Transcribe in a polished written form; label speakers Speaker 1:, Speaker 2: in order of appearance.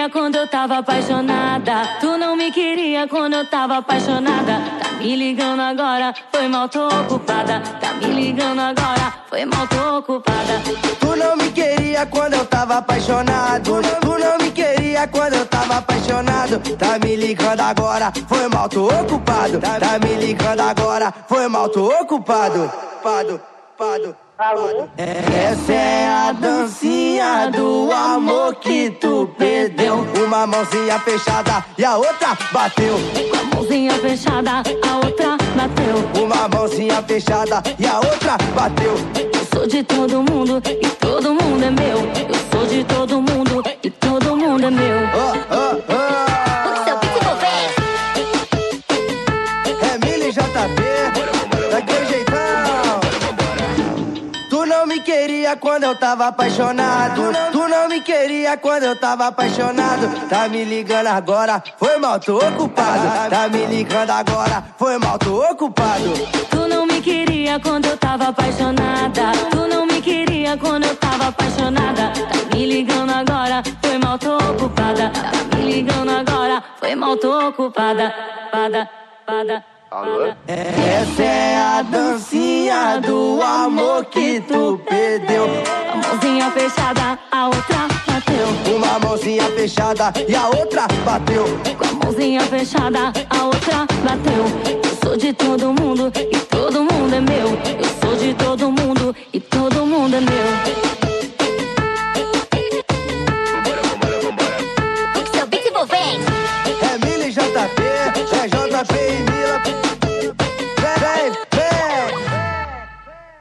Speaker 1: queria quando eu tava apaixonada. Tu não me queria quando eu tava apaixonada. Tá me ligando agora, foi mal, tô ocupada. Tá me ligando agora, foi mal, tô ocupada.
Speaker 2: Tu não me queria quando eu tava apaixonado. Tu não me queria quando eu tava apaixonado. Tá me ligando agora, foi mal, tô ocupado. Tá me ligando agora, foi mal, tô ocupado. Essa é a dancinha do amor que tu perdeu. Uma mãozinha fechada e a outra bateu.
Speaker 1: Com a mãozinha fechada, a outra bateu.
Speaker 2: Uma mãozinha fechada e a outra bateu.
Speaker 1: Eu sou de todo mundo e todo mundo é meu. Eu sou de todo mundo e todo mundo é meu.
Speaker 3: O seu beat envolvente.
Speaker 2: É Mili JP, daquele jeitão. Tu não me queria quando eu tava apaixonado. Tu não me queria quando eu tava apaixonado. Tá me ligando agora, foi mal, tô ocupado. Tá me ligando agora, foi mal, tô ocupado.
Speaker 1: Tu não me queria quando eu tava apaixonada. Tu não me queria quando eu tava apaixonada. Tá me ligando agora, foi mal, tô ocupada. Tá me ligando agora, foi mal, tô ocupada.
Speaker 4: Alô?
Speaker 2: Essa é a dancinha do amor que tu perdeu.
Speaker 1: A mãozinha fechada, a outra bateu.
Speaker 2: Uma mãozinha fechada e a outra bateu.
Speaker 1: Com a mãozinha fechada, a outra bateu. Eu sou de todo mundo e todo mundo é meu. Eu sou de todo mundo e todo mundo é meu.
Speaker 3: O seu beat envolvente.
Speaker 2: É Mili JP, é JP.